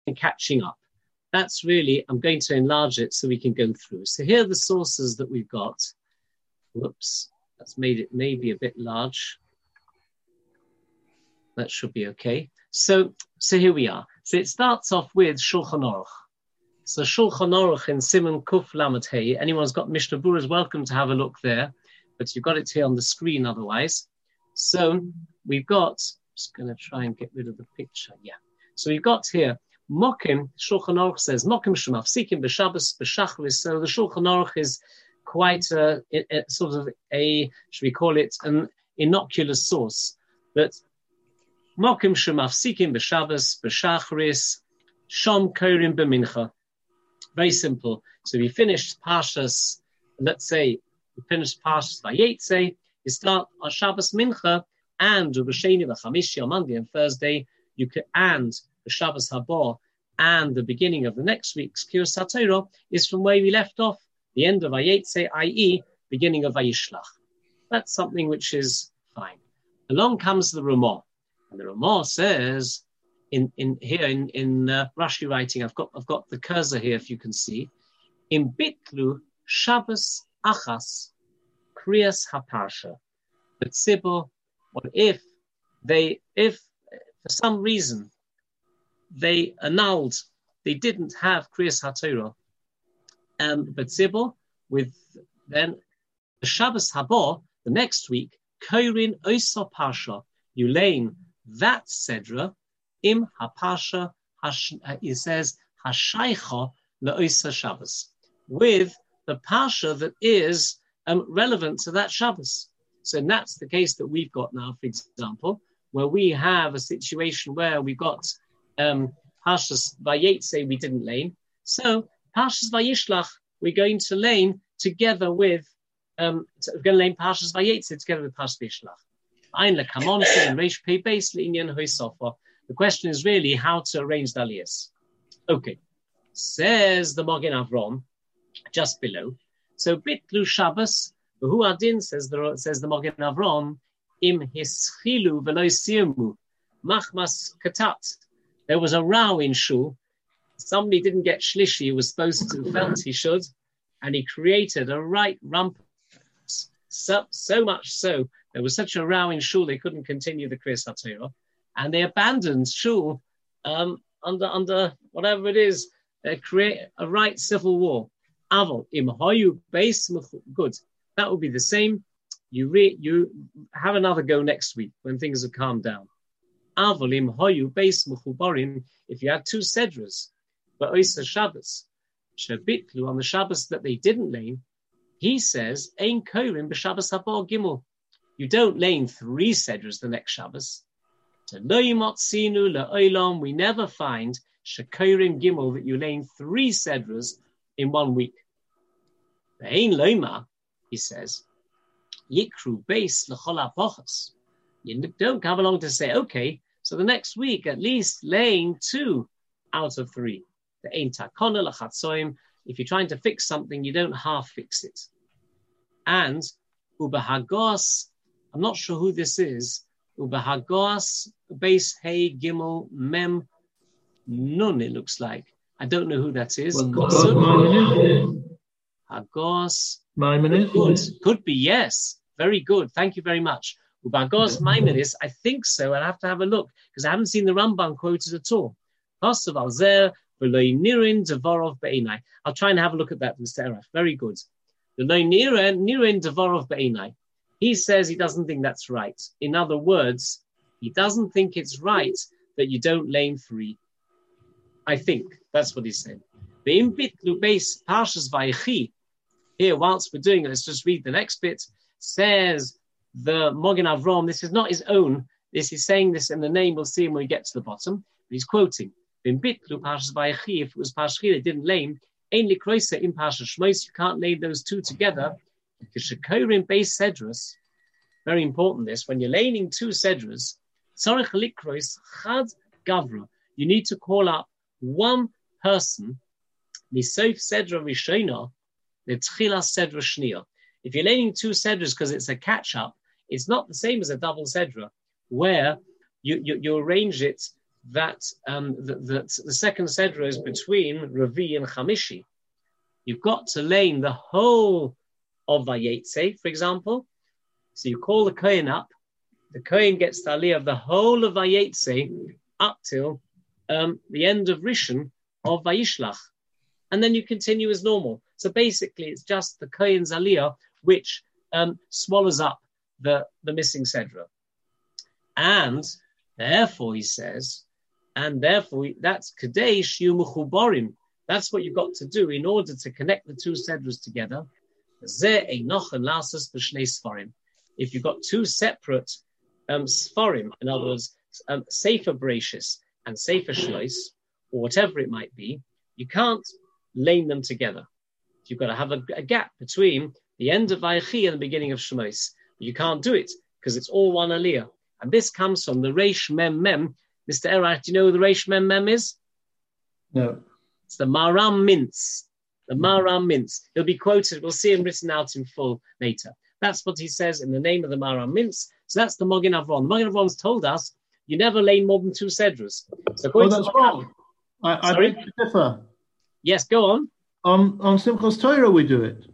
and catching up. That's really, I'm going to enlarge it so we can go through. So here are the sources that we've got. Whoops, that's made it maybe a bit large. That should be okay. So here we are. So it starts off with Shulchan Aruch. So Shulchan Aruch in Siman Kuf Lamed Hey. Anyone's got Mishnah Berurah is welcome to have a look there, but you've got it here on the screen otherwise. So we've got, just going to try and get rid of the picture. Yeah. So we've got here, Mokim, Shulchan Aruch says, Mokim Shemafsikim b'Shabbos b'Shachris. So the Shulchan Aruch is quite a sort of a, should we call it, an innocuous source. That Mokim Shemafsikim b'Shabbos b'Shachris, Shom Korim b'Mincha. Very simple. So we finished Parshas, let's say, we finished Parshas Vayetze, you start on Shabbos Mincha, and B'Sheni v'Chamishi on Monday and Thursday, you could, and the Shabbos Haba, and the beginning of the next week's Kiras HaTorah is from where we left off, the end of Vayetze, i.e., beginning of Vayishlach. That's something which is fine. Along comes the Ramah, and the Ramah says, in Rashi writing, I've got the cursor here, if you can see, in Bitlu Shabbos Achas Kriyas HaParsha. But Tzibur, what if for some reason they annulled, they didn't have Kriyas HaTorah, but Tzibur, with then the Shabbos Haba, the next week, Korin Oisa Parsha, you lane that Sedra, Im HaParsha, it says, Hashaycha LeOisa Shabbos, with the Parsha that is relevant to that Shabbos. So that's the case that we've got now, for example, where we have a situation where we've got Parshas Vayetze we didn't lane. So Parshas Vayishlach we're going to lane together with, we're going to lane Parshas Vayetze together with Parshas Vayishlach. Ein lekamon and Reish Pei Beis le'inyan hoisofa. The question is really how to arrange the aliyahs. Okay, says the Magen Avram, just below. So Bitlu Shabbos, Hu Adin says the Magen Avram, Im Hischilu V'lo Siumu, Machmas Katat. There was a row in Shul. Somebody didn't get shlishi, he was supposed to, felt he should, and he created a right rumpus. So much so, there was such a row in Shul, they couldn't continue the Kriyas HaTorah, and they abandoned Shul under whatever it is, create a right civil war. Avol im hoyu beis good. That would be the same. You have another go next week when things have calmed down. Avol im hoyu beis mechubarim. If you had two sedras, but oisa Shabbos shebitlu on the Shabbos that they didn't lane, he says ein korim b'Shabbos haba gimel. You don't lane three sedras the next Shabbos. So lo yimotzinu le'olam. We never find shekorim gimel that you lane three sedras in 1 week. Ve'ein loma, he says, yikru beis l'chol ha'pochos. You don't come along to say, okay, so the next week at least laying 2 out of 3. Ve'ein takona l'chatzoim. If you're trying to fix something, you don't half fix it. And ubehagos, I'm not sure who this is. Ubehagos beis hey gimel mem nun. It looks like. I don't know who that is. Hagos Maimonides? Could be, yes. Very good. Thank you very much. Ubagos Maimonides, I think so. I'll have to have a look because I haven't seen the Rambam quoted at all. I'll try and have a look at that, Mr. Eraf. Very good. He says he doesn't think that's right. In other words, he doesn't think it's right that you don't lane 3. I think that's what he's saying. Here, whilst we're doing it, let's just read the next bit. Says the Magen Avram, this is not his own. This is saying this in the name. We'll see him when we get to the bottom. But he's quoting. If it was Parshas it didn't lame. You can't lay those 2 together. Very important this. When you're laying 2 sedras, you need to call up one person. If you're laying 2 sedras because it's a catch-up, it's not the same as a double sedra, where you arrange it that the second Sedra is between Ravi and Chamishi. You've got to lane the whole of Vayetze, for example. So you call the Kohen up. The Kohen gets the Aliyah of the whole of Vayetze up till the end of Rishon of Vayishlach. And then you continue as normal. So basically, it's just the Kohen's Aliyah which swallows up the missing Sedra. And therefore, he says, that's Kadesh Yu Mechuborim. That's what you've got to do in order to connect the two Sedras together. If you've got two separate Sfarim, in other words, Sefer Bereshis and Sefer Shlois, or whatever it might be, you can't lane them together. You've got to have a gap between the end of Vayechi and the beginning of Shemos. You can't do it because it's all one Aliyah. And this comes from the Reish Mem Mem. Mr. Erach, do you know who the Reish Mem Mem is? No. It's the Maram Mintz. The Maram Mintz. He'll be quoted. We'll see him written out in full later. That's what he says in the name of the Maram Mintz. So that's the Mogen Avron. The Mogen Avron's told us you never lane more than two Sedras. So that's wrong. I beg to differ. Yes, go on. On Simchas Torah we do it.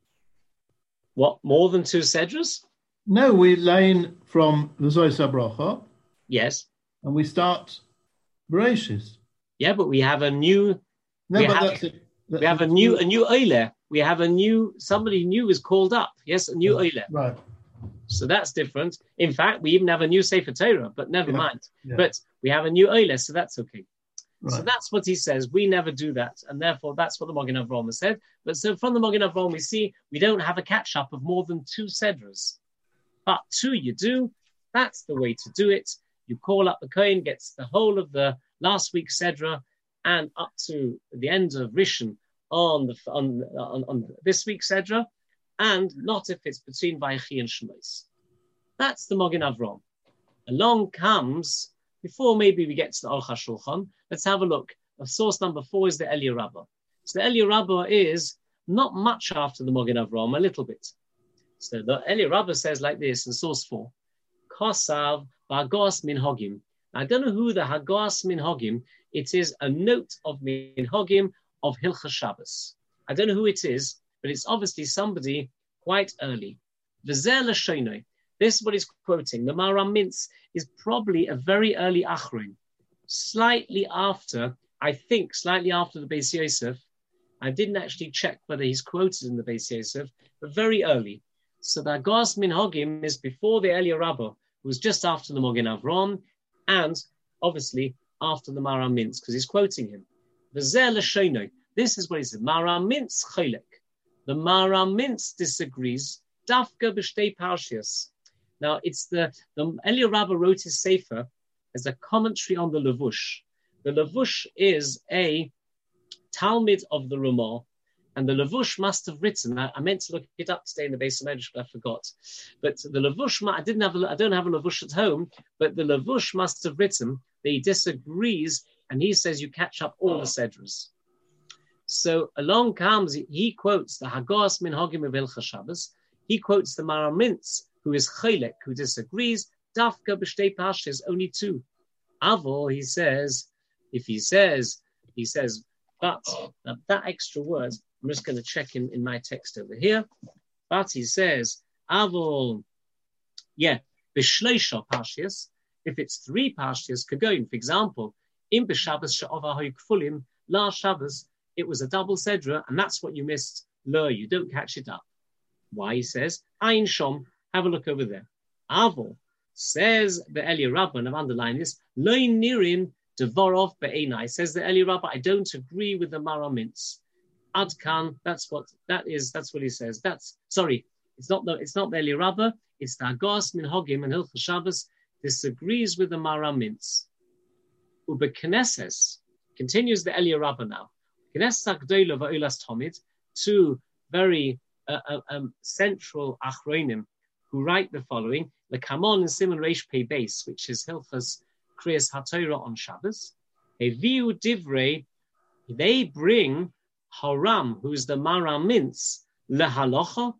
What, more than two Sedras? No, we lane from the Zois HaBracha. Yes. And we start Bereshis. Yeah, but we have a new... No, we but have, that's it. We have a new Oile. We have somebody new is called up. Yes, a new Oile. Right. So that's different. In fact, we even have a new Sefer Torah, but never mind. Yeah. But we have a new Oile, so that's okay. Right. So that's what he says. We never do that. And therefore, that's what the Mogen Avram has said. But so from the Mogen Avram, we see we don't have a catch-up of more than two Sedras. But two you do. That's the way to do it. You call up the Kohen, gets the whole of the last week's Sedra, and up to the end of Rishon on this week's Sedra, and not if it's between Vayechi and Shemos. That's the Mogen Avram. Along comes, before maybe we get to the Aruch HaShulchan, let's have a look. Source number 4 is the Eliyahu Rabbah. So the Eliyahu Rabbah is not much after the Mogen Avram, a little bit. So the Eliyahu Rabbah says like this in source 4, Kosav Hagos Minhagim. I don't know who the Hagos Minhagim. It is a note of Minhagim of Hilchas Shabbos. I don't know who it is, but it's obviously somebody quite early. V'zeh l'shoinoi. This is what he's quoting. The Maram Mintz is probably a very early Achron, slightly after the Beis Yosef. I didn't actually check whether he's quoted in the Beis Yosef, but very early. So the Hagos Minhagim is before the Eliyahu Rabbah, who was just after the Mogen Avram, and obviously after the Maram Mintz, because he's quoting him. V'zeh l'shoinoi. This is what he said. Maram Mintz cholek. The Maram Mintz disagrees. Dafka b'shtei parshias. Now, it's the Eliyahu Rabbah wrote his Sefer as a commentary on the Levush. The Levush is a Talmud of the Ramah, and the Levush must have written. I meant to look it up today in the Beis Medrash, but I forgot. But the Levush, I don't have a Levush at home, but the Levush must have written that he disagrees, and he says you catch up all the Sedras. So along comes, he quotes the Hagos Minhagim of Hilchas Shabbos. He quotes the Maram Mintz, who is Cholek, who disagrees. Dafka b'shtei pashas, only two. Avol, he says, but that extra word, I'm just going to check in my text over here. But he says, Avol, b'shleisha pashas, if it's 3 pashas, kagoin, for example, in b'Shabbos she'ova hoy kfulim, last Shabbos, it was a double Sedra, and that's what you missed. Lo, you don't catch it up. Why, he says, Ayin Shom, have a look over there. Avol, says the Eliyahu Rabbah, and I've underlined this, Lo nirin devorov be'enai, says the Eliyahu Rabbah, I don't agree with the Maram Mintz. Adkan, that's what he says. It's not the Eliyahu Rabbah, it's the Hagos Minhagim and Hilchas Shabbos disagrees with the Maram Mintz. Ube Knesses, continues the Eliyahu Rabbah now. Knesses HaGdolah va'Olas Tomid, 2 very central Achronim who write the following: the Kamon and Simon Reish Pei Beis, which is Hilchas Kriyas HaTorah on Shabbos. Eviu Divrei, they bring Haram, who is the Maram Mintz, lehalacha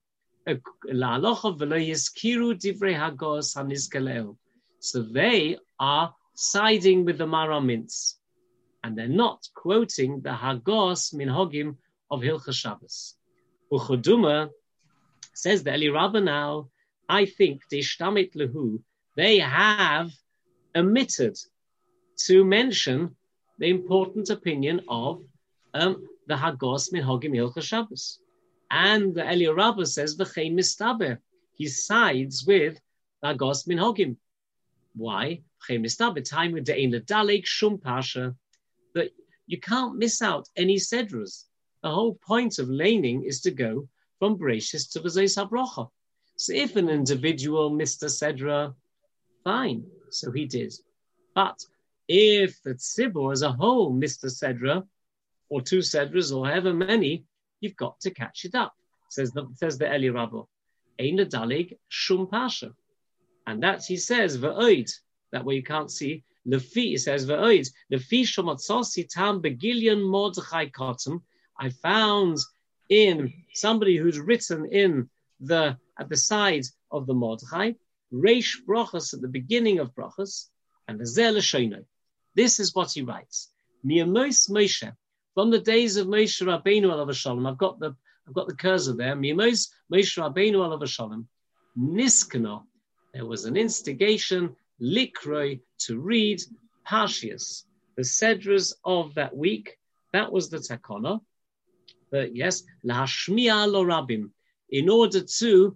v'lo yiskiru Divrei Hagos hanizkaleo. So they are siding with the Maram Mintz. And they're not quoting the Hagos Minhogim of Hilchas Shabbos. Uchuduma says the Eli Rabbah now, I think they shtamit lehu, they have omitted to mention the important opinion of the Hagos Minhogim Hilchas Shabbos. And the Eli Rabbah says v'chein mistaber, he sides with the Hagos Minhogim. Why? V'chein mistaber, time with de'ein ledalek shum pasha, that you can't miss out any sedras. The whole point of laning is to go from Bereshis to V'zos HaBrocha. So if an individual missed a sedra, fine, so he did. But if the tzibur as a whole missed a sedra, or two sedras, or however many, you've got to catch it up, says the Eli Rabbah. Ein adalig shum pasha. And that he says, v'oid, that way you can't see, Lefi, it says, v'oid, Lefi shomatzosi tam begilyon Mordechai kotum, I found in somebody who's written in at the side of the Mordechai, Reish Brachas at the beginning of Brachas, and the Zel Shoino. This is what he writes. Miyamos Moshe, from the days of Moshe Rabbeinu alav shalom. I've got the cursor there. Miyamos Moshe Rabbeinu alav shalom. Niskano. There was an instigation, likroi, to read Parshias, the Sedras of that week. That was the takana. But yes, lahashmiya lo rabim, in order to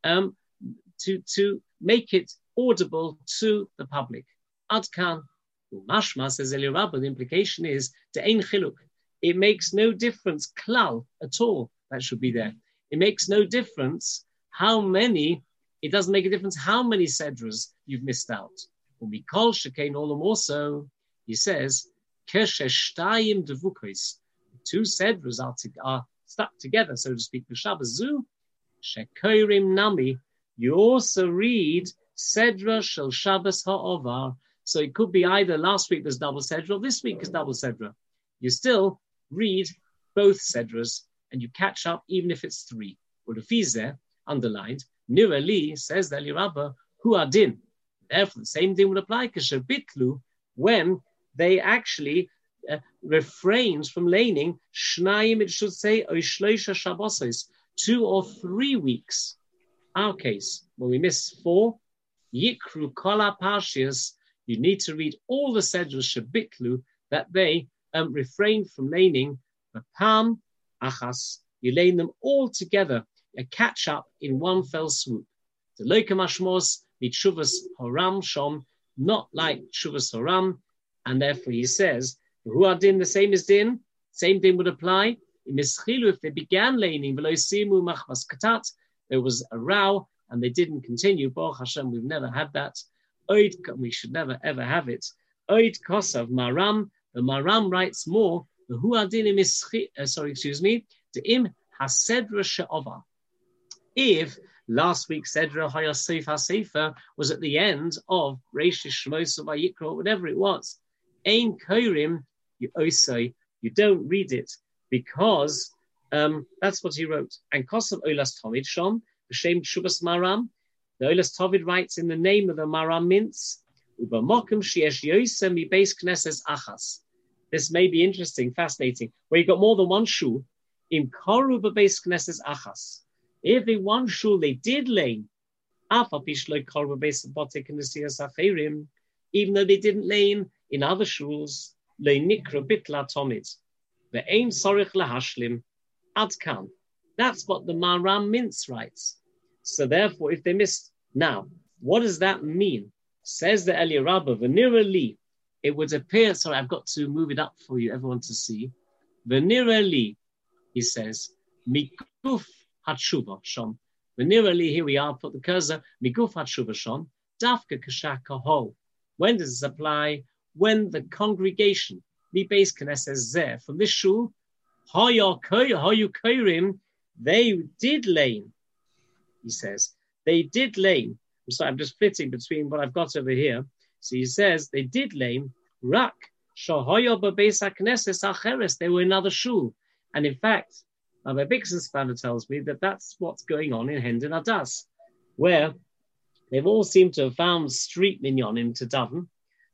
make it audible to the public. Adkan, mashma, says Eli Rabbah, the implication is to ein chiluk. It makes no difference, klal, at all, that should be there. It makes no difference how many, it doesn't make a difference how many sedras you've missed out. Umikol shekain, all the more so, he says, keshe devukos, two sedras are stuck together, so to speak. B'Shabbazu, shekorim nami, you also read sedra shel Shabbos ha'ovar. So it could be either last week there's double sedra, or this week is double sedra. You still read both sedras, and you catch up even if it's three. Or the fees there, underlined, Nira Li, says the Eli Rabbah, hu adin. Therefore, the same thing would apply, kashabitlu, when they actually refrains from laning, shnayim, it should say, oishloisha shabbosos, 2 or 3 weeks. Our case, when we miss 4, yikru kola parshias, you need to read all the sedras shabitlu, that they refrain from laning, pam achas, you lane them all together, a catch up in one fell swoop. The lokamashmos, mitshuvas horam shom, not like shuvas horam, and therefore he says, who are din, the same as din, same thing would apply. If they began laning, there was a row and they didn't continue. Baruch Hashem, we've never had that. We should never ever have it. Oid kosav maram, the maram writes more. The who are din the im hasedra she'ova. If last week's sedra hayasif hasefer was at the end of Reish Shmos or Vayikra, whatever it was, ein korim, you don't read it because that's what he wrote. And Kosav Olas Tovid Shom, B'Shem Shubas Maram, the Olas Tovid writes in the name of the Maram Mintz, Uba Mokum Shiesh Yosem Mi Beis Knesses Achas. This may be interesting, fascinating, where you got more than one shul, in Koru Beis Knesses Achas. If in one shul they did lane, Afa Bishlo Koru Beis Botek Knesias Acherim, even though they didn't lane in other shuls, Leinikra Bitla Tomid. The aim sorich lahashlim adkan. That's what the Maram Mintz writes. So therefore, if they missed, now, what does that mean? Says the Eli Rabbah, V'nira li, it would appear, sorry, I've got to move it up for you, everyone to see. V'nira li, he says, Miguf hatshuva shom. V'nira li, here we are, put the cursor, Miguf hatshuva shom, dafka kashak kahol. When does this apply? When the congregation, Mi Beis Knesses Zeh, from this shul, Hayu Korim, they did lane. He says, they did lane. I'm sorry, I'm just flitting between what I've got over here. So he says, they did lane, Rak, Shahoyo Beis Knesses Acheres, they were another shul. And in fact, Rabbi Bixenspanner tells me that that's what's going on in Hendon Adas, where they've all seemed to have found street minyanim to daven.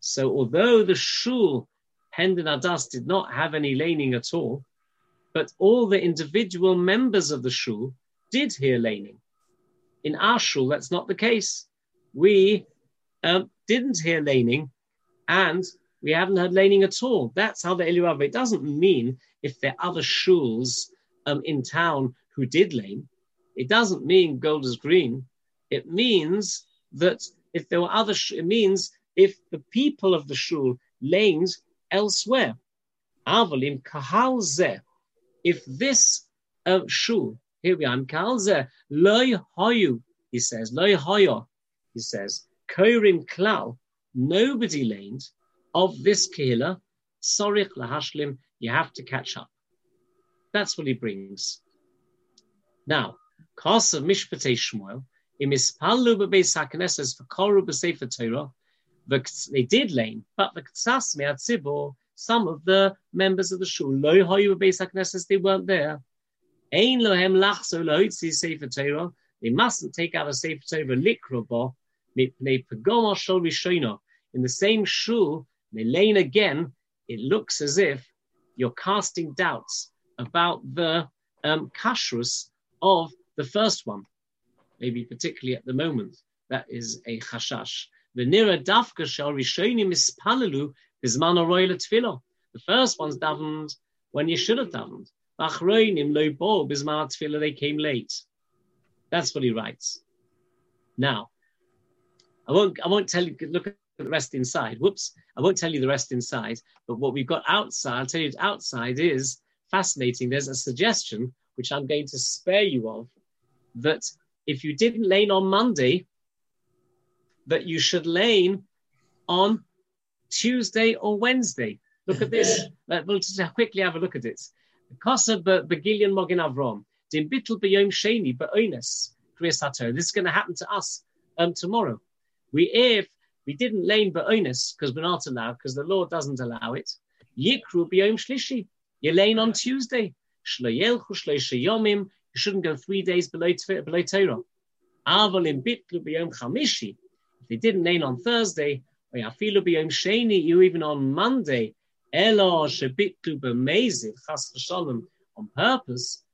So although the shul Hendon Adas did not have any laning at all, but all the individual members of the shul did hear laning. In our shul, that's not the case. We didn't hear laning, and we haven't heard laning at all. That's how the Eli Rav. It doesn't mean if there are other shuls in town who did lane. It doesn't mean gold is green. It means that if there were other, it means if the people of the shul laned elsewhere. Avalim kahal zeh. If this shul, here we are, kahal zeh, loy hoyu, he says, loy hoyo, he says, korim klal, nobody laned of this kehila, sorich lahashlim, you have to catch up. That's what he brings. Now, Kasa Mishpatei Shmuel, imispallu b'beis hakneses v'koru b'sefer Torah. They did lane, but the ktsas me'atzibor, some of the members of the shul, lo hoyu b'beis hakneses, they weren't there. Ein lohem lachzo lohitzi sefer Torah. They mustn't take out a sefer Torah likro bo mipnei pagoma shol rishono. In the same shul, they lane again. It looks as if you're casting doubts about the kashrus of the first one, maybe particularly at the moment. That is a chashash. The nira dafka shel rishonim ispalalu bizman haroy letfilo. The first one's davened when you should have davened. Achroinim lo bo bizman tefillah, they came late. That's what he writes. Now, I won't tell you. Look at the rest inside. Whoops! I won't tell you the rest inside. But what we've got outside, I'll tell you outside is fascinating. There's a suggestion which I'm going to spare you of, that if you didn't lane on Monday, that you should lane on Tuesday or Wednesday. Look at this. We'll just quickly have a look at it. Kosa begilion mogin avrom. Din bittel b'yom sheni b'oines kriyas haTorah. This is going to happen to us tomorrow. If we didn't lane b'oines because we're not allowed, because the law doesn't allow it, yikru b'yom shlishi. You lane on Tuesday. You shouldn't go 3 days below Torah. If they didn't lane on Thursday, you even on Monday, on purpose,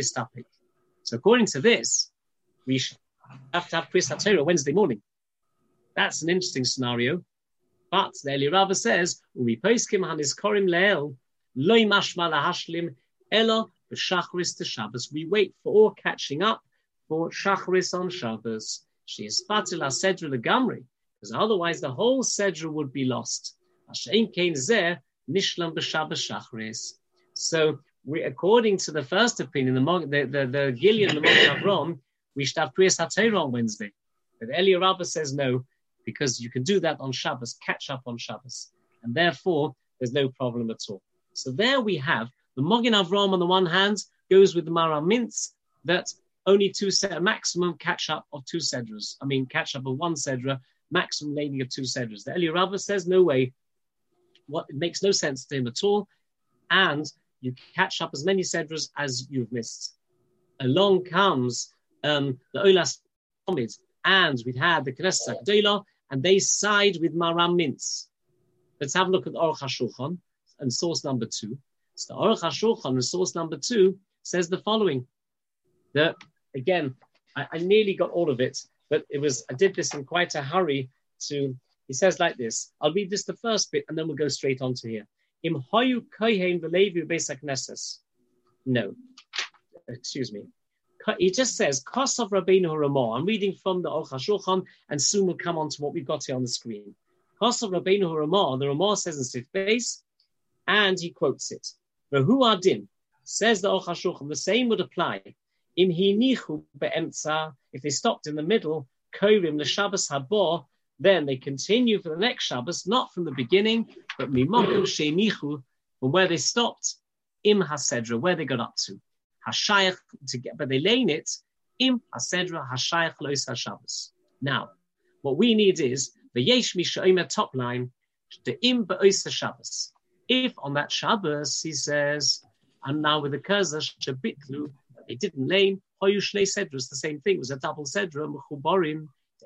so according to this, we have to have Kriyas HaTorah Wednesday morning. That's an interesting scenario. But the Eli Rav says, we poskim hanis korim le'el, loy mashma lahashlim, elo b'shachris to Shabbos. We wait for all catching up for Shachris on Shabbos. She is fatil ha-sedra legamri, because otherwise the whole sedra would be lost. Hashem kein zeh nishlam b'Shabbos Shachris. So, according to the first opinion, the Gilead, the Mogen Avram, we should have Kriyas HaTorah on Wednesday. But Eli Rabbah says no, because you can do that on Shabbos, catch up on Shabbos, and therefore there's no problem at all. So there we have the Mogen Avram on the one hand goes with the Maram Mintz that only maximum catch up of two sedras. I mean, catch up of one sedra, maximum laning of two sedras. The Eli Rabbah says no way. It makes no sense to him at all, and you catch up as many sedras as you've missed. Along comes the Olas Omid, and we've had the Knesset HaGedolah, and they side with Maram Mintz. Let's have a look at the Aruch HaShulchan and source number 2. So the Aruch HaShulchan and source number 2 says the following. That again, I nearly got all of it, but I did this in quite a hurry. He says like this. I'll read this the first bit, and then we'll go straight on to here. Im hoyu kohen v'levi beis hakneses. No, excuse me. He just says Kosav Rabbeinu Ramah. I'm reading from the Aruch HaShulchan, and soon we'll come on to what we've got here on the screen. Kosav Rabbeinu Ramah. The Ramah says in Sif Beis, and he quotes it. V'hu adin, says the Aruch HaShulchan. The same would apply. Im hinichu be'emtza. If they stopped in the middle, korim l'Shabbos haba, then they continue for the next Shabbos, not from the beginning, but mimokum sheinichu, from where they stopped, im hasedra, where they got up to. Hashayach, but they lane it, im hasedra hashayach lois haShabbos. Now, what we need is the yesh mishaomer top line, the im be'ois haShabbos. If on that Shabbos, he says, and now with the Kurza, shabitlu, they didn't lane, hoyu shnei sedras, the same thing, it was a double sedra, mechuborim,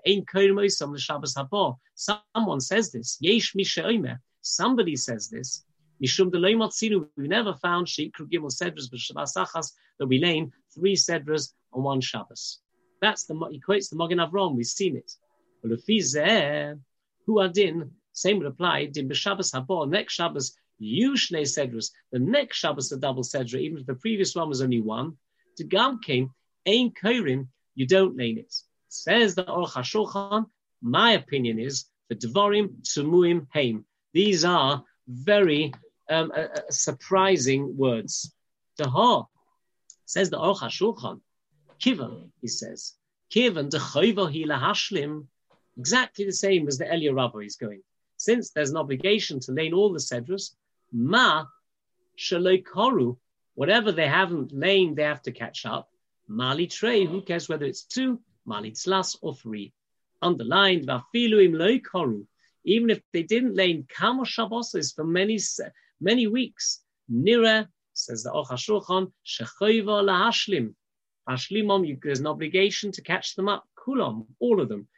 Ein koyrim the Shabbos haba. Someone says this. Yesh misha omer. Somebody says this. Mishum de loy matzinu. We never found sheikru gimel sedras b'Shabbos achas that we lane 3 sedras on one Shabbos. That's he quotes the Magen Avraham. We've seen it. But if who adin, same would apply. Din b'Shabbos haba. Next Shabbos Yushnei sedras. The next Shabbos a double sedra, even if the previous one was only one. To Gam came ein koyrim. You don't lane it. Says the Aruch HaShulchan. My opinion is the Dvarim Tumuim Heim. These are very surprising words. Daha says the Aruch HaShulchan. Kivan, he says. Kivan dechoiva hi lahashlim. Exactly the same as the Elia Rabbi is going. Since there's an obligation to lane all the sedras, ma shaloi koru, whatever they haven't laned, they have to catch up. Mali trey, who cares whether it's 2, mali tzlas or 3. Underlined, vafilu im loi koru, even if they didn't lane kamo shabbos for many weeks. Nira, says the Aruch HaShulchan, shechoiva lahashlim. Hashlimom, there's an obligation to catch them up. Kulam, all of them.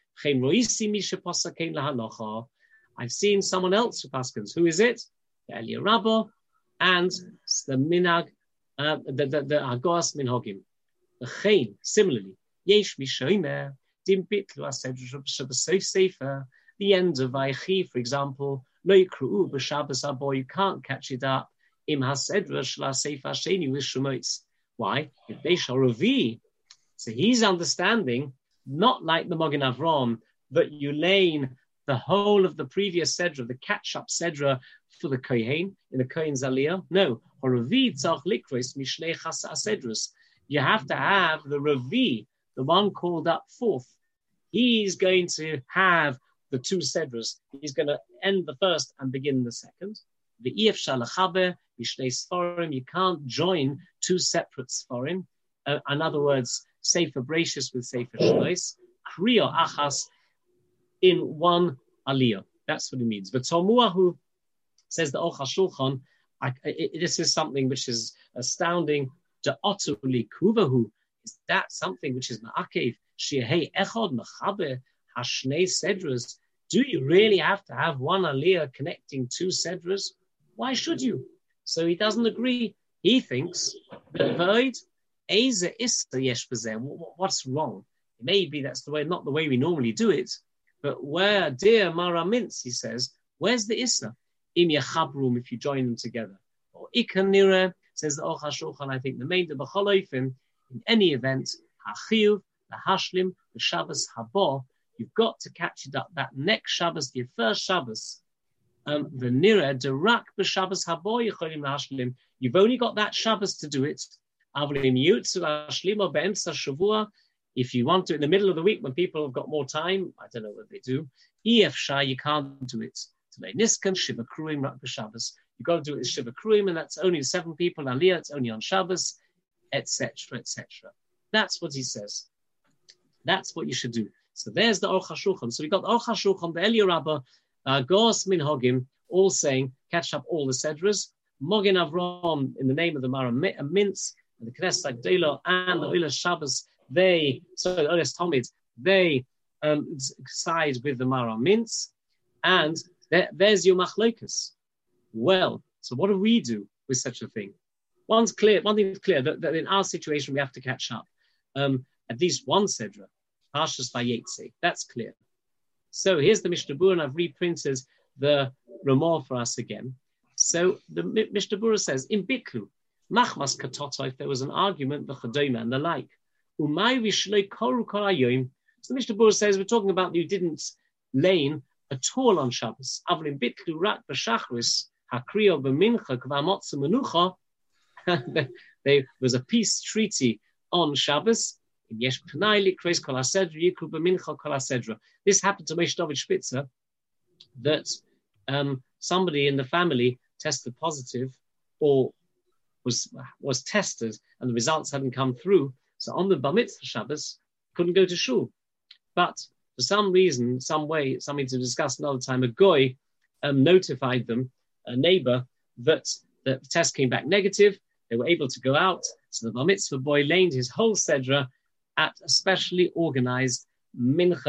I've seen someone else who paskins. Who is it? The Elia Rabba and the Minag, the Agos Minhogim. The Chain, similarly. Yesh Mishomer, Dim Bitlu Asedr Sefer, the end of Vaychi, for example, Lo Yikru'u B'Shabbos Haba, you can't catch it up. Im Hasedra Shla Sefer Sheni with Shemoitz. Why? If they shall reveal. So he's understanding, not like the Magen Avraham, that you lane the whole of the previous Sedra, the catch-up Sedra for the Kohen, in the Kohen's Aliyah. No. You have to have the Ravi, the one called up forth. He's going to have the 2 Sedras. He's going to end the first and begin the second. The Ef Shalachaber, Mishnei Sforim, you can't join 2 separate Sforim. In other words, Sefer Bereshis with Sefer Shlois, Kriya Achas in one Aliyah. That's what it means. But Tomuahu says the Aruch HaShulchan, this is something which is astounding. To Otuli Kuvahu, is that something which is Ma'akev? Shehei Echod Mechaber Hashnei Sedras. Do you really have to have one Aliyah connecting 2 Sedras? Why should you? So he doesn't agree. He thinks that Void Eza Issa Yesh B'zeh. What's wrong? Maybe that's the way, not the way we normally do it. But where, dear Mara Mintz, he says, where's the Issa? Im Yachabrum, if you join them together. Or Ikanira, says the Aruch HaShulchan, I think the main B'choloifim, in any event, Hachiyuv, the Hashlim, the Shabbos Haba, you've got to catch it up. That next Shabbos, your first Shabbos, the Nira, Derak B'Shabbos Haba, Yecholim Hashlim, you've only got that Shabbos to do it. Avlim Yutzu Hashlim, Be'emtza Shavua, if you want to, in the middle of the week when people have got more time, I don't know what they do, EF you can't do it. Today, Niskan, Shiva Kruim, Rak B'Shabbos. You've got to do it as Shiva Kruim, and that's only 7 people. Aliyah, it's only on Shabbos, etc., etc. That's what he says. That's what you should do. So there's the Aruch HaShulchan. So we got the Aruch HaShulchan, the Elia Rabba, Gos Minhogim, all saying, catch up all the Sedras. Magen Avraham, in the name of the Mara Mintz, and the Knesset Agdela, and the Oilas Shabbos, the Oilas Tomid, they side with the Mara Mintz, and there's your Machlokas. Well, so what do we do with such a thing? One thing is clear, that in our situation we have to catch up. At least one Sedra, Parshas Vayetze, that's clear. So here's the Mishnah Berurah, and I've reprinted the Ramah for us again. So the Mishnah Berurah says, in Bitlu, Machmas Katota, if there was an argument, the Chadoma and the like. Umay Vishloi Koru Korayoim. So the Mishnah Berurah says, we're talking about you didn't lane at all on Shabbos. Avlim Bitlu Rak B'Shachris, Hakriyo B'Mincha Kvamotza Menucha. There was a peace treaty on Shabbos. This happened to Moshe David Spitzer, that somebody in the family tested positive or was tested and the results hadn't come through. So on the Bar Mitzvah Shabbos, couldn't go to shul. But for some reason, some way, something to discuss another time, a goy notified them, a neighbor, that the test came back negative. They were able to go out. So the Bar Mitzvah boy laned his whole Sedra at a specially organized Mincha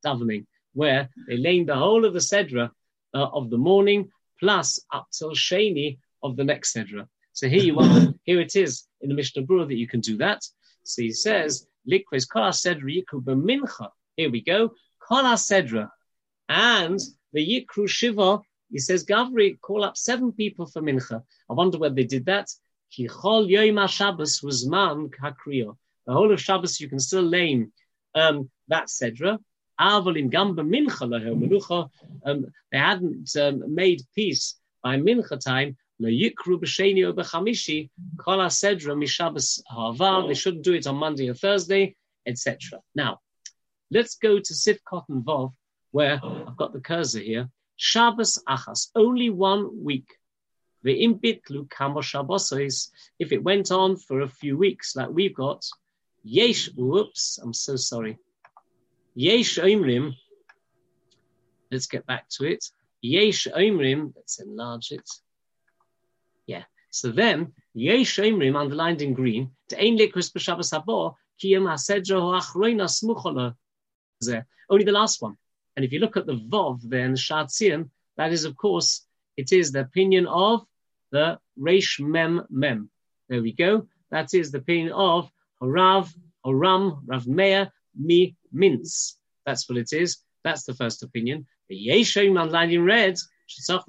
davening, where they lane the whole of the Sedra of the morning, plus up till Sheni of the next Sedra. So here you are, here it is in the Mishnah Berurah that you can do that. So he says, Likves Kol HaSedra Yikru B'Mincha. Here we go, Kol HaSedra. And the Yikru Shiva, he says, Gavri, call up 7 people for Mincha. I wonder whether they did that. Ki Chol Yom HaShabbos was man Kakriyo. The whole of Shabbos you can still lane that Sedra. Avolim Gamba Mincha Laho Menucha. They hadn't made peace by Mincha time. Lo Yikru B'Sheni or B'Chamishi. Kol HaSedra Mishabbos Ha'avar. They shouldn't do it on Monday or Thursday, etc. Now, let's go to Sivkot and Vov, where I've got the cursor here. Shabbos Achas, only 1 week. Ve'im bitlu kamo Shabbosos, if it went on for a few weeks, like we've got, Yesh, whoops, I'm so sorry. Yesh Omrim, let's get back to it. Yesh Omrim, let's enlarge it. Yeah, so then, Yesh Omrim, underlined in green, Te'ein Likros B'Shabbos Habo, Kiyam HaSedra Ho'achroina Smuchola. Only the last one. And if you look at the Vov there in the Shatzion, that is, of course, it is the opinion of the Reish Mem Mem. There we go. That is the opinion of Rav Meir Mi Mintz. That's what it is. That's the first opinion. The Yeshayim underlined in red, you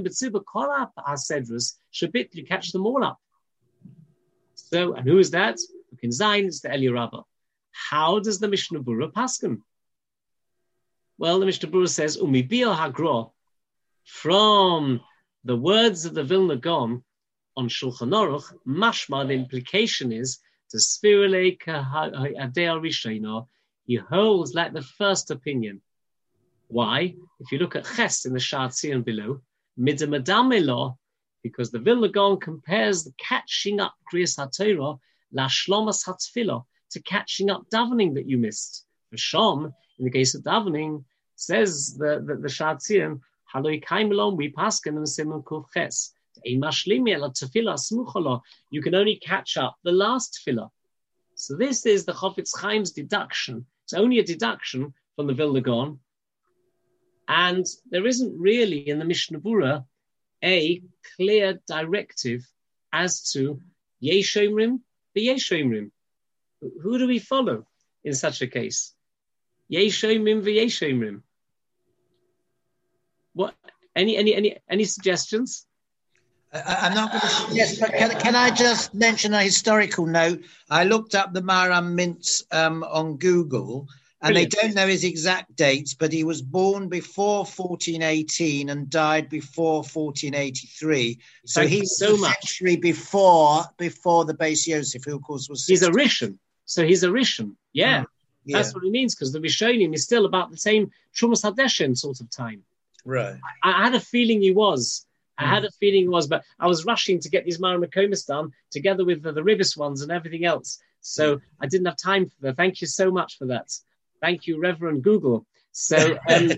catch them all up. So, and who is that? In Zayin, it's the Eli Rabbah. How does the Mishnah Berurah paskin? Well, the Mishnah Berurah says, Umibio Hagro, from the words of the Vilna Gaon on Shulchan Aruch, mashma, the implication is, the Sfirele Adeo Rishayno, he holds like the first opinion. Why? If you look at Ches in the Shatzion below, Midamadamelo, because the Vilna Gaon compares the catching up Kriyas HaTorah la Shlomas HaTfilah, to catching up davening that you missed. For Shom, in the case of davening, says the Shatzion, Haloi Kaimelon, we paskin and Simon Kuf Ches. You can only catch up the last tefillah. So this is the Chofetz Chaim's deduction. It's only a deduction from the Vilna Gaon. And there isn't really in the Mishnah Berurah a clear directive as to Yeshomrim, the Yeshomrim. Who do we follow in such a case? Yeshomrim, the Yeshomrim. What? Any suggestions? I'm not going to suggest, but can I just mention a historical note? I looked up the Maharam Mintz on Google, and Brilliant. They don't know his exact dates, but he was born before 1418 and died before 1483. So he's so much before the Beis Yosef, who of course was 60. He's a Rishon. So he's a Rishon. Yeah. Yeah. That's what it means, because the Rishonim is still about the same Trumas Hadeshen sort of time. Right. I had a feeling he was. But I was rushing to get these Mara Makomis done together with the Rivis ones and everything else. So I didn't have time for that. Thank you so much for that. Thank you, Reverend Google. So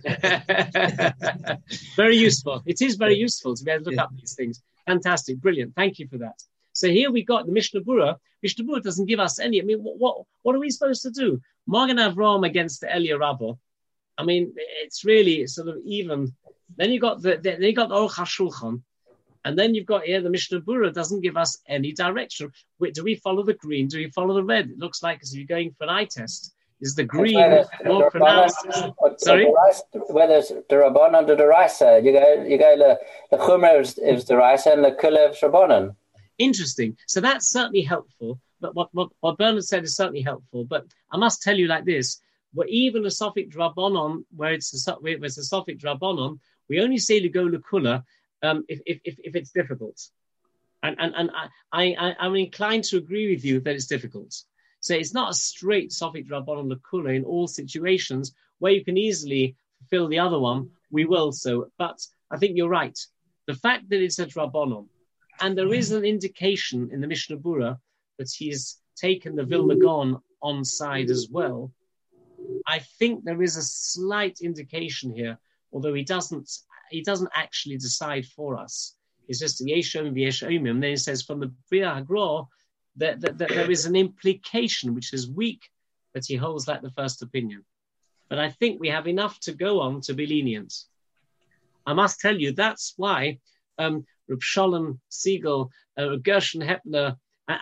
very useful. It is very useful to be able to look up these things. Fantastic. Brilliant. Thank you for that. So here we got the Mishnah Berurah. Mishnah Berurah doesn't give us any. I mean, what are we supposed to do? Magen Avraham against the Eli Rabbah. I mean, it's really sort of even. Then you got the Aruch HaShulchan, and then you've got here the Mishnah Berurah doesn't give us any direction. Do we follow the green? Do we follow the red? It looks like as if you're going for an eye test. Is the green more pronounced? Sorry? Whether it's the Rabbanan or the Raisa, you go the Chumrah is the Raisa and the Kula is Rabbanan. Interesting. So that's certainly helpful. But what Bernard said is certainly helpful. But I must tell you like this: where even a Sophic Drabonon, where it's a Sophic Drabonon, we only say to go Lekula if it's difficult. And I'm inclined to agree with you that it's difficult. So it's not a straight Sophic Drabonon Lekula in all situations where you can easily fulfill the other one. We will so. But I think you're right. The fact that it's a Drabonon, and there is an indication in the Mishnah Berurah that he's taken the Vilna Gaon on side as well. I think there is a slight indication here, although he doesn't actually decide for us. It's just the Yeshom v'Yeshomim. And then he says from the Bria Hagro that there is an implication which is weak that he holds like the first opinion. but I think we have enough to go on to be lenient. I must tell you, that's why Reb Sholem Siegel, Gershon Hepner,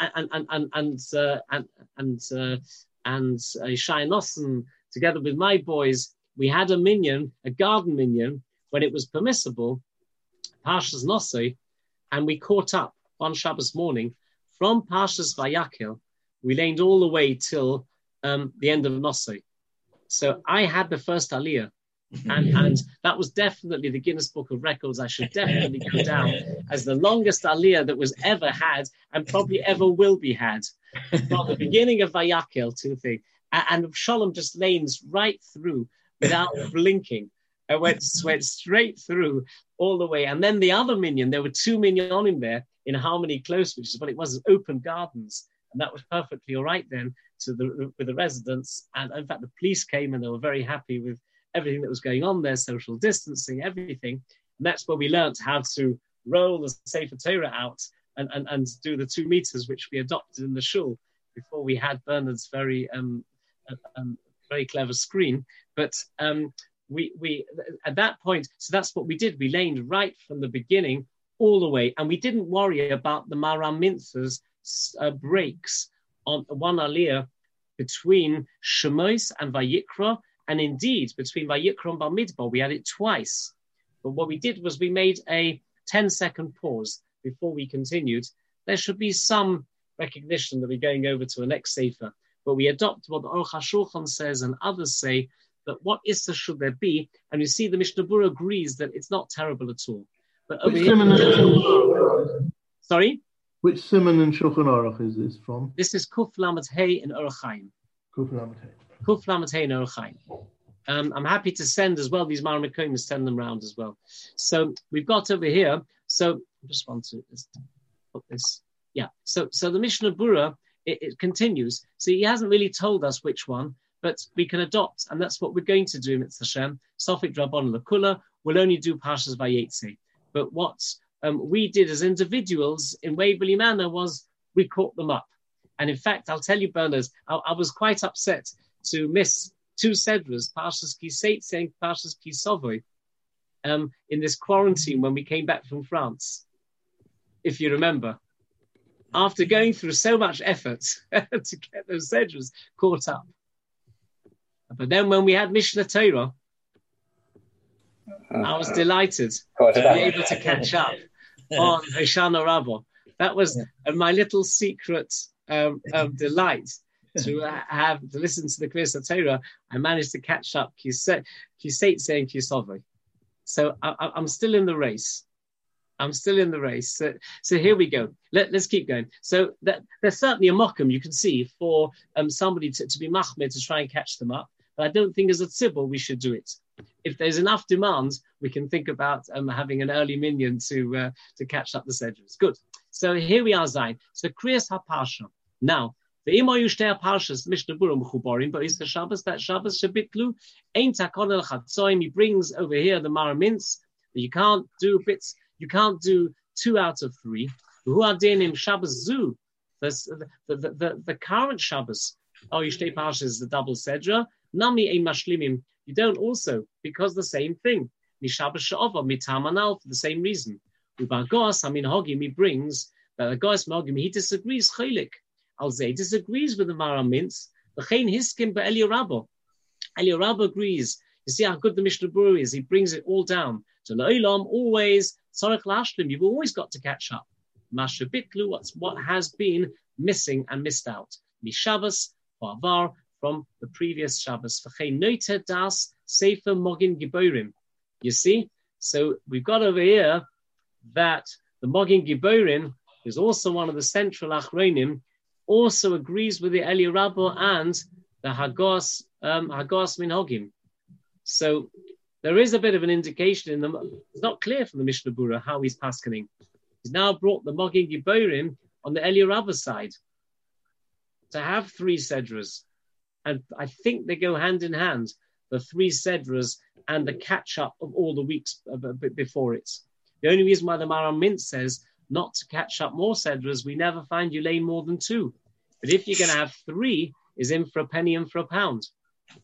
and Shai Nossen, together with my boys, we had a minyan, a garden minyan, when it was permissible, Parshas Nosei, and we caught up one Shabbos morning from Parshas Vayakhel. We laned all the way till the end of Nosei. So I had the first Aliyah, and that was definitely the Guinness Book of Records. I should definitely go down as the longest Aliyah that was ever had and probably ever will be had. From the beginning of Vayakhel to the thing. And Sholem just lanes right through without blinking. I went straight through all the way. And then the other minyan, there were 2 minyanim there in harmony close, but it was open gardens. And that was perfectly all right then with the residents. And in fact, the police came and they were very happy with everything that was going on there, social distancing, everything. And that's where we learned how to roll the Sefer Torah out and do the 2 meters, which we adopted in the shul before we had Bernard's very clever screen. But we at that point, so that's what we did. We laned right from the beginning all the way, and we didn't worry about the Maram Mincha's breaks on one aliyah between Shemos and Vayikra, and indeed between Vayikra and Bamidbar. We had it twice. But what we did was we made a 10-second pause before we continued. There should be some recognition that we're going over to a next sefer, but we adopt what the Aruch HaShulchan says and others say, that what Issa should there be, and you see the Mishnah Berurah agrees that it's not terrible at all. But over sorry? Which Simon and Shulchan Aruch is this from? This is Kuf Lamed Hey in Orach Chaim. Kuf Lamed Hey. Kuf Lamed Hey in Orach Chaim. I'm happy to send as well, these Maram Mekoyim, send them round as well. So we've got over here, so I just want to put this. Yeah, so the Mishnah Berurah, it continues. So he hasn't really told us which one, but we can adopt, and that's what we're going to do, Mitzvah Hashem. Sofik Drabbon L'Kula, we'll only do Parshas Vayetze. But what we did as individuals in Waverley Manor was we caught them up. And in fact, I'll tell you, Bernard, I was quite upset to miss 2 Sedras, Parshas Ki Seitze and Parshas Ki Sovoy, in this quarantine when we came back from France, if you remember. After going through so much effort to get those Sedras caught up. But then when we had Mishnah Torah, I was delighted to be able to catch up on Hoshana Rabbah. That was my little secret delight to listen to the Kriyas Torah. I managed to catch up Kiseitze and Kisovoi. So I'm still in the race. So here we go. Let's keep going. So there's certainly a mokum you can see for somebody to be machmir to try and catch them up. But I don't think as a tzibur we should do it. If there's enough demand, we can think about having an early minyan to catch up the sedges. Good. So here we are, Zayin. So Kriyas HaParsha. Now, the Imoyu Shtei HaParshas, Mishnah Berurah Mechubarim, but it's the Shabbos, that Shabbos Shabitlu, Ein Takon El Chatzoim. He brings over here the Maramintz. You can't do bits. You can't do 2 out of 3. Who are dinim Shabbos Zu? The current Shabbos. Oh, Yishtei Parsha is the double Sedra. Nami ein mashlimim. You don't also, because the same thing. Mishabbos she'ova mitamanal, for the same reason. Ubagos Hamin Hogim, he brings that Agos Mogim, he disagrees. Chaylik Alzei disagrees with the Maramintz. The Chain Hiskim but Eliyahu Rabbah agrees. You see how good the Mishnah Berurah is. He brings it all down. To Lo'ilam, always Tzarech Lashlim. You've always got to catch up. Masha Bitlu, what has been missing and missed out. Mishabbos Ba'avar, from the previous Shabbos. V'chein noiter das sefer Mogin Giborim. You see? So we've got over here that the Mogin Giborim is also one of the central Achronim, also agrees with the Eliyahu Rabbah and the Hagos Minhogim. So there is a bit of an indication in them. It's not clear from the Mishnah Berurah how he's paskening. He's now brought the Mogin Giborim on the Eliyahu Rabbah side to have 3 Sedras. And I think they go hand in hand, the 3 Sedras and the catch-up of all the weeks before it. The only reason why the Maram Mint says not to catch up more Sedras, we never find you lay more than 2. But if you're going to have 3, is in for a penny and for a pound.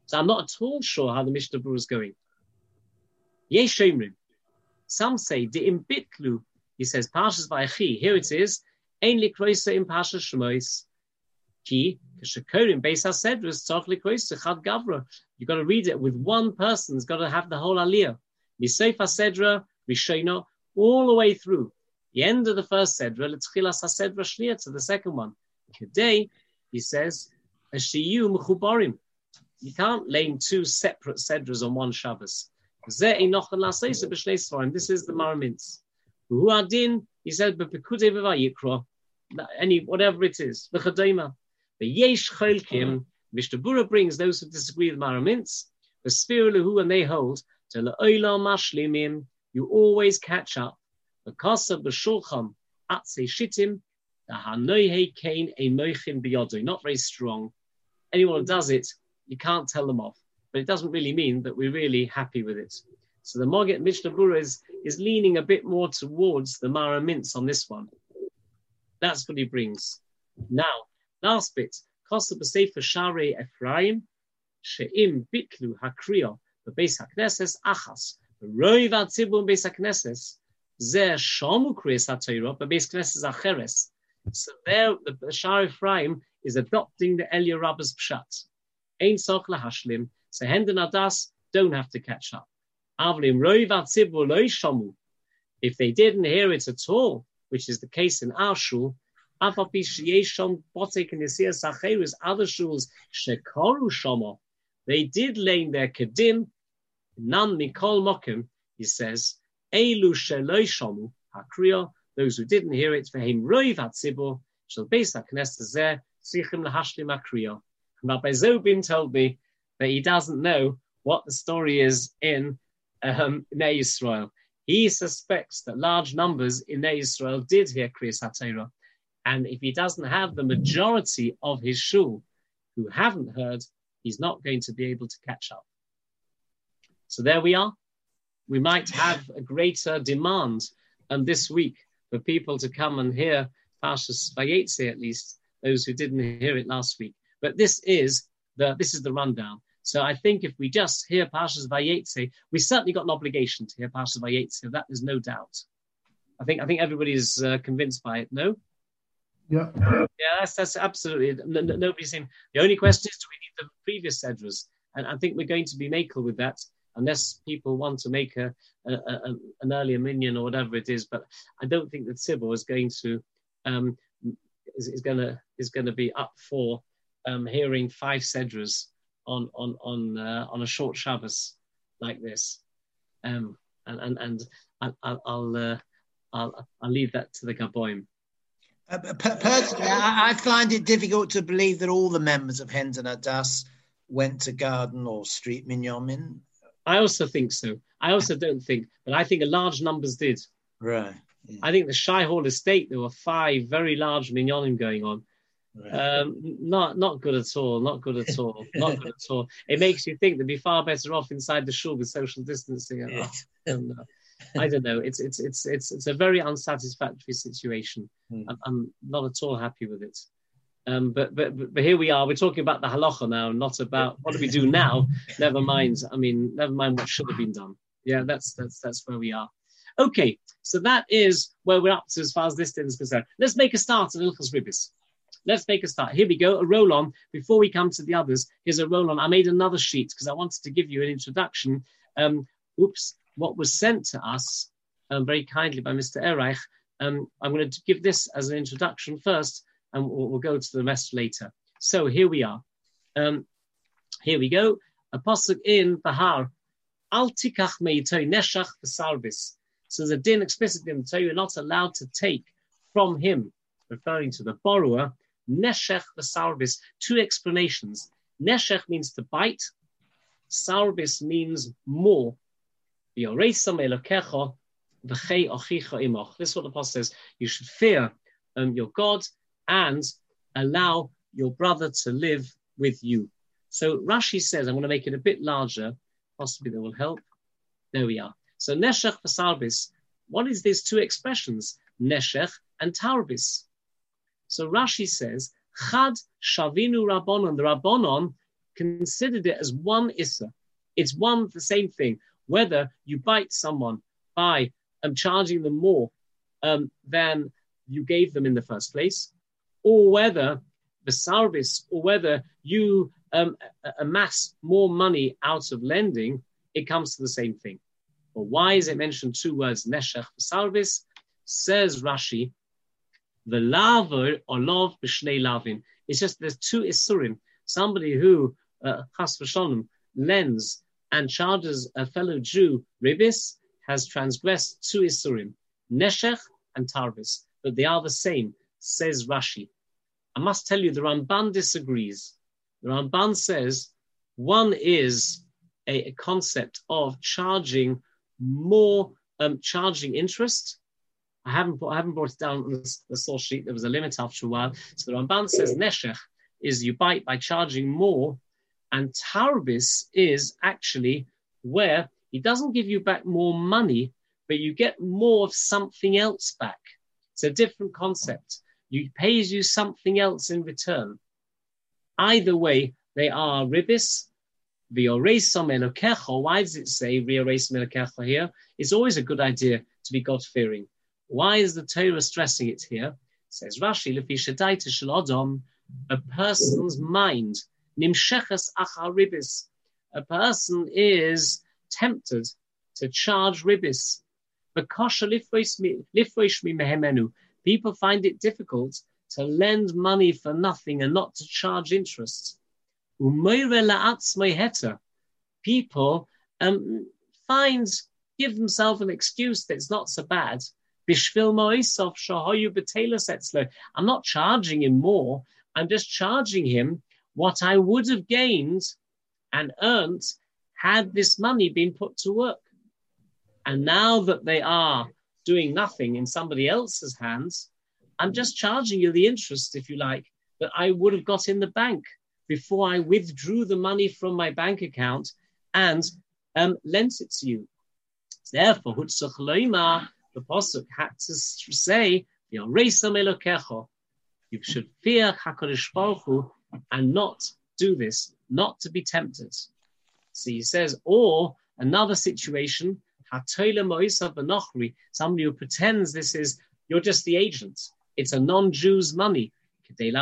So I'm not at all sure how the Mishnah Berurah is going. Yesh Shomrim. Some say De'im Bitlu. He says Parshas Vayechi. Here it is. Ein likroisa in Parshas Shemos. Ki kashakorim beis hasedras tzarich likroisa chad gavra. You've got to read it with one person. It's got to have the whole aliyah. Misof hasedra rishona all the way through. The end of the first sedra, l'tchilas hasedra shliya, to the second one. Today, he says, ashiyu mechubarim. You can't lay two separate sedras on one Shabbos. This is the Maramintz. Who are din? He said, but any whatever it is, the Chadema. The Yesh Cholkim, Mishnah Berurah brings those who disagree with Maramintz, the Spirilahu, and they hold to La'olam Mashlimim. You always catch up. The Kasa b'Shulchan Atzei Shittim, the Hanoihe Kain a Moichin Biyodu. Not very strong. Anyone who does it, you can't tell them off. But it doesn't really mean that we're really happy with it. So the Moget Mishnah Berurah is leaning a bit more towards the Maramintz on this one. That's what he brings. Now, last bit. Kosta b'Sefer Sharei Ephraim, She'im Bitlu Hakriyo, B'Beis HaKnesses Achas, B'Roi V'Atzibur B'Beis HaKnesses, Zeh Shomu Kriyas HaTorah, B'Beis HaKnesses Acheres. So there, the Sharei Ephraim is adopting the Elia Rabbah's Pshat. Ein Soch Lahashlim. So Henden Adas don't have to catch up. Avlim Roi V'Atzibur Loi Shomu. If they didn't hear it at all, which is the case in our shul, other shuls shekoru shomo, they did lay in their kedim, nan mikol mokim, he says, elu sheloi shomu hakriyo, those who didn't hear it, for him roiv hatzibur, shall beis haknesses zeh, sichim lahashlim hakriyo. Rabbi Zobin told me that he doesn't know what the story is in Bnei Yisrael. He suspects that large numbers in Bnei Yisrael did hear Kriyas HaTorah. And if he doesn't have the majority of his shul who haven't heard, he's not going to be able to catch up. So there we are. We might have a greater demand this week for people to come and hear Parshas Vayetze, at least those who didn't hear it last week. But this is the rundown. So I think if we just hear Parshas Vayetze, we certainly got an obligation to hear Parshas Vayetze. That there's no doubt. I think everybody is convinced by it. No. Yeah. Yeah, that's absolutely. Nobody's saying. The only question is, do we need the previous sedras? And I think we're going to be makel with that, unless people want to make an earlier minyan or whatever it is. But I don't think that Tzibor is going to is going to be up for hearing 5 sedras on a short Shabbos like this. And I'll leave that to the Gaboim. Personally, I find it difficult to believe that all the members of Henden Adas went to garden or street minyamin. I also think so. I also don't think, but I think a large numbers did. Right. Yeah. I think the Shai Hall estate, there were 5 very large minyanim going on. Right. Not good at all. Not good at all. Not good at all. It makes you think they'd be far better off inside the shul with social distancing. And, I don't know. It's a very unsatisfactory situation. I'm not at all happy with it. But here we are. We're talking about the halacha now, not about what do we do now. Never mind. I mean, never mind what should have been done. Yeah, that's where we are. Okay, so that is where we're up to as far as this thing is concerned. Let's make a start at Ilchos Ribbis. Let's make a start. Here we go, a roll-on. Before we come to the others, here's a roll-on. I made another sheet because I wanted to give you an introduction. What was sent to us very kindly by Mr. Erich. I'm going to give this as an introduction first, and we'll go to the rest later. So here we are. Here we go. A pasuk in Bahar. Al tikach meitoi neshach v'sarbis. So the din explicitly in the Torah, you're not allowed to take from him, referring to the borrower, neshech v'sarbis. 2 explanations. Neshech means to bite. Sarbis means more. This is what the Apostle says. You should fear your God and allow your brother to live with you. So Rashi says, I'm going to make it a bit larger. Possibly that will help. There we are. So Neshech v'sarbis. What is these 2 expressions? Neshech and tarbis. So Rashi says, Chad shavinu rabbonon. The rabbonon considered it as one issa. It's the same thing. Whether you bite someone by charging them more than you gave them in the first place, or whether the service, or whether you amass more money out of lending, it comes to the same thing. Well, why is it mentioned two words, neshech v'sarvis? Says Rashi, the laver or lov b'shnei lavin. It's just there's two isurim. Somebody who chas v'shalom lends and charges a fellow Jew ribis has transgressed two isurim, neshech and tarvis, but they are the same. Says Rashi. I must tell you, the Ramban disagrees. The Ramban says one is a concept of charging more, charging interest. I haven't brought it down on the source sheet. There was a limit after a while. So the Ramban says neshech is you bite by charging more, and tarbis is actually where he doesn't give you back more money, but you get more of something else back. It's a different concept. He pays you something else in return. Either way, they are ribis. V'yoreisam elokecha. Why does it say v'yoreisam elokecha here? It's always a good idea to be God-fearing. Why is the Torah stressing it here? It says Rashi, lefi shedaita shel adam, a person's mind, nimshechas achar ribis. A person is tempted to charge ribis. V'kosha lifroish mi mehemenu. People find it difficult to lend money for nothing and not to charge interest. People give themselves an excuse that it's not so bad. I'm not charging him more. I'm just charging him what I would have gained and earned had this money been put to work. And now that they are doing nothing in somebody else's hands, I'm just charging you the interest, if you like, that I would have got in the bank before I withdrew the money from my bank account and lent it to you. Therefore, the Pasuk had to say, you should fear HaKadosh Baruch Hu and not do this, not to be tempted. So he says, or another situation, somebody who pretends you're just the agent. It's a non-Jew's money. In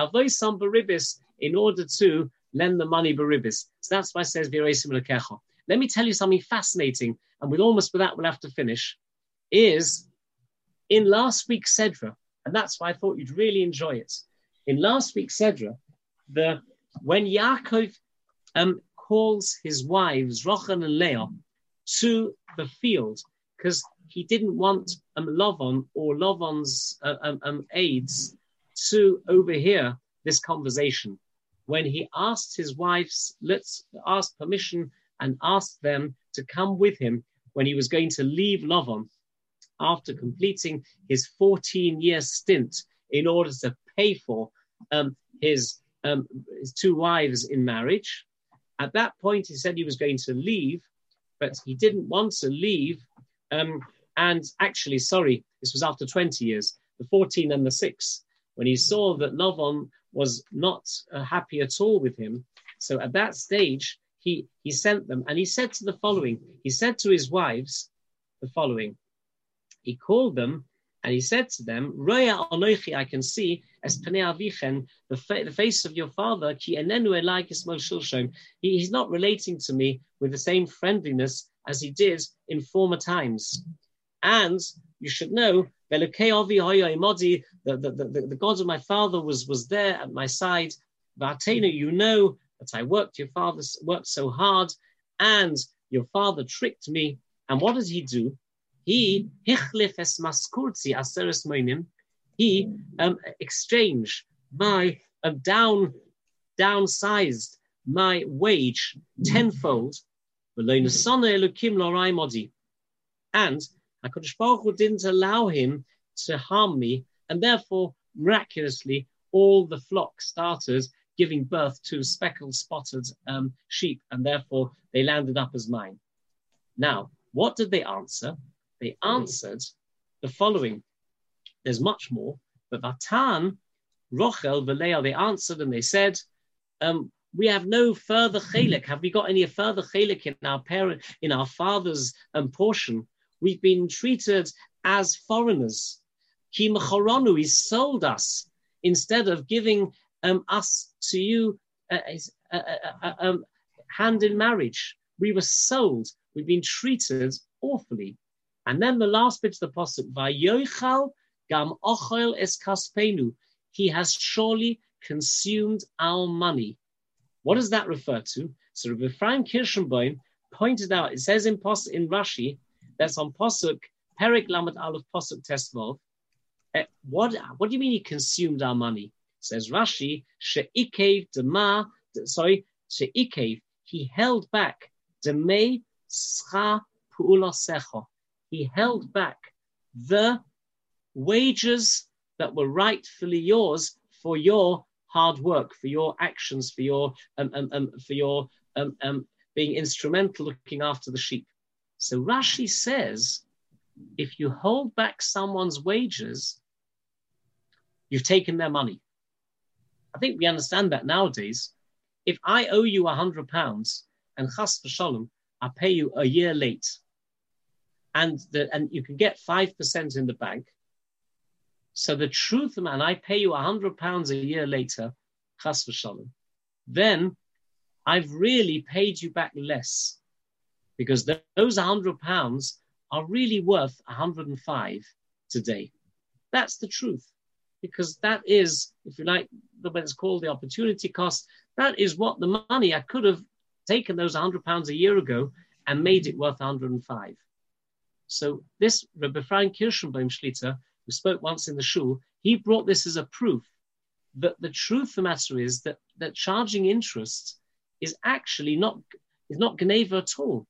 order to lend the money baribis. So that's why it says v'yoreisim lekecha. Let me tell you something fascinating, and with that we'll have to finish, is in last week's Sedra, and that's why I thought you'd really enjoy it. In last week's Sedra, when Yaakov calls his wives, Rachel and Leah, to the field, because he didn't want Lavan or Lavan's aides to overhear this conversation. When he asked his wives, let's ask permission and asked them to come with him when he was going to leave Lavan after completing his 14-year stint in order to pay for his two wives in marriage. At that point, he said he was going to leave, but he didn't want to leave. And actually, this was after 20 years, the 14 and the 6, when he saw that Lavan was not happy at all with him. So at that stage, he sent them, and he said to his wives the following. He called them, and he said to them, Roya Anochi, I can see, as Panei Avichen, the face of your father, ki enenu elai kismol shilshom. He's not relating to me with the same friendliness as he did in former times. And you should know, the God of my father was there at my side. V'atenu, you know that I your father worked so hard, and your father tricked me. And what did he do? He hichlif es maskurti aseres moinim. He exchanged my downsized my wage tenfold. And HaKadosh Baruch Hu didn't allow him to harm me, and therefore, miraculously, all the flock started giving birth to speckled, spotted sheep, and therefore they landed up as mine. Now, what did they answer? They answered the following. There's much more, but Vatan, Rochel, Leah, they answered and they said, we have no further chelik. Have we got any further chelik in our father's portion? We've been treated as foreigners. Ki mechoronu, he sold us instead of giving us to you hand in marriage. We were sold. We've been treated awfully. And then the last bit of the pasuk, Vayochal gam ochel es kaspenu. He has surely consumed our money. What does that refer to? So Rabbi Ephraim Kirschenbaum pointed out, it says in Rashi, that's on pasuk, Perek Lamed Aleph pasuk Tesvav. What do you mean he consumed our money? It says Rashi, she'ikev, he held back, demei scha pu'ulasecha. He held back the wages that were rightfully yours for your hard work, for your actions, for your being instrumental looking after the sheep. So Rashi says, if you hold back someone's wages, you've taken their money. I think we understand that nowadays. If I owe you £100 and chas v'shalom, I pay you a year late, and you can get 5% in the bank. So the truth, man, I pay you £100 a year later, chas v'shalom, then I've really paid you back less, because those £100 are really worth 105 today. That's the truth, because that is, if you like, what's called the opportunity cost. That is what the money I could have taken those £100 a year ago and made it worth 105. So this Rabbi Ephraim Kirschenbaum Shlita, who spoke once in the shul, he brought this as a proof that the truth of the matter is that charging interest is actually not geneva at all.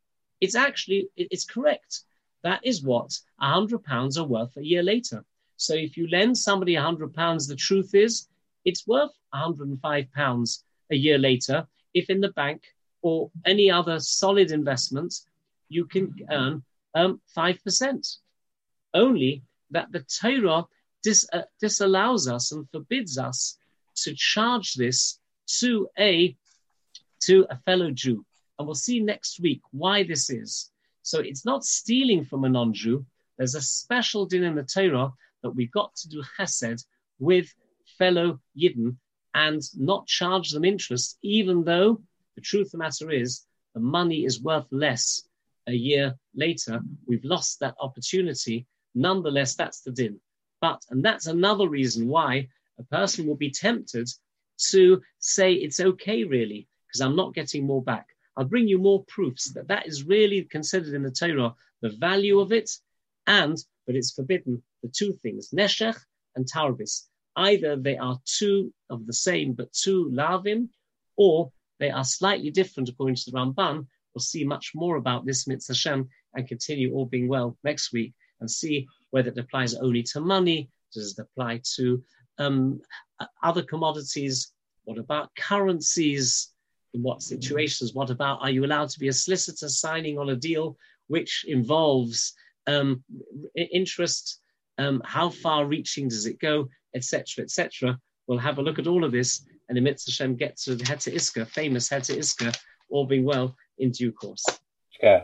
It's correct. That is what £100 are worth a year later. So if you lend somebody £100, the truth is it's worth £105 a year later. If in the bank or any other solid investment, you can earn 5%. Only that the Torah disallows us and forbids us to charge this to a fellow Jew. And we'll see next week why this is. So it's not stealing from a non-Jew. There's a special din in the Torah that we've got to do chesed with fellow Yidden and not charge them interest, even though the truth of the matter is the money is worth less a year later. We've lost that opportunity. Nonetheless, that's the din. And that's another reason why a person will be tempted to say it's okay, really, because I'm not getting more back. I'll bring you more proofs that is really considered in the Torah, the value of it, but it's forbidden. The two things, neshech and tarbis. Either they are two of the same, but two lavim, or they are slightly different according to the Ramban. We'll see much more about this mitzvah Hashem and continue, all being well, next week and see whether it applies only to money. Does it apply to other commodities? What about currencies? In what situations? What about, are you allowed to be a solicitor signing on a deal which involves interest? How far reaching does it go, etc., etc. We'll have a look at all of this and in Mitzvah Hashem get to the Heter Iska, famous Heter Iska, all being well, in due course. Not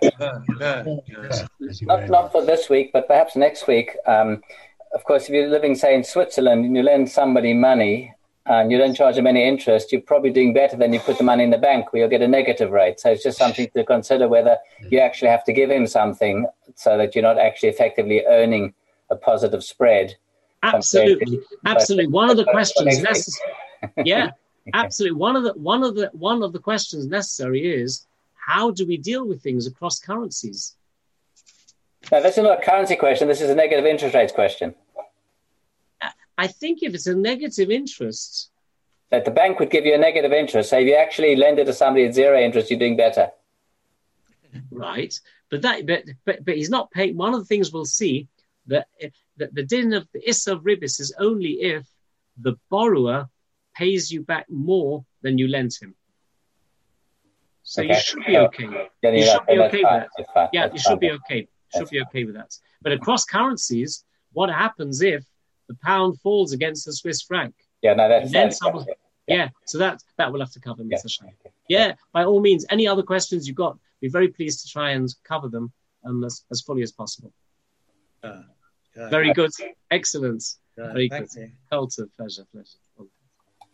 for this week, but perhaps next week. Of course, if you're living, say, in Switzerland and you lend somebody money and you don't charge them any interest, you're probably doing better than you put the money in the bank where you'll get a negative rate. So it's just something to consider whether you actually have to give him something so that you're not actually effectively earning a positive spread. Absolutely. One of the questions absolutely. One of the questions necessary is, how do we deal with things across currencies? Now, this is not a currency question. This is a negative interest rates question. I think if it's a negative interest, that the bank would give you a negative interest. So if you actually lend it to somebody at zero interest, you're doing better. Right. But he's not paying. One of the things we'll see that the din of the Issa of Ribis is only if the borrower pays you back more than you lent him. So okay. You should be okay. You should be okay with that. Yeah, you should be okay. Should be okay with that. But across currencies, what happens if the pound falls against the Swiss franc? Yeah, no, Yeah, so that will have to cover Mitzvah Sheni. Okay. Yeah, by all means, any other questions you've got, be very pleased to try and cover them as fully as possible. Very good. Excellent. Very good. Pleasure.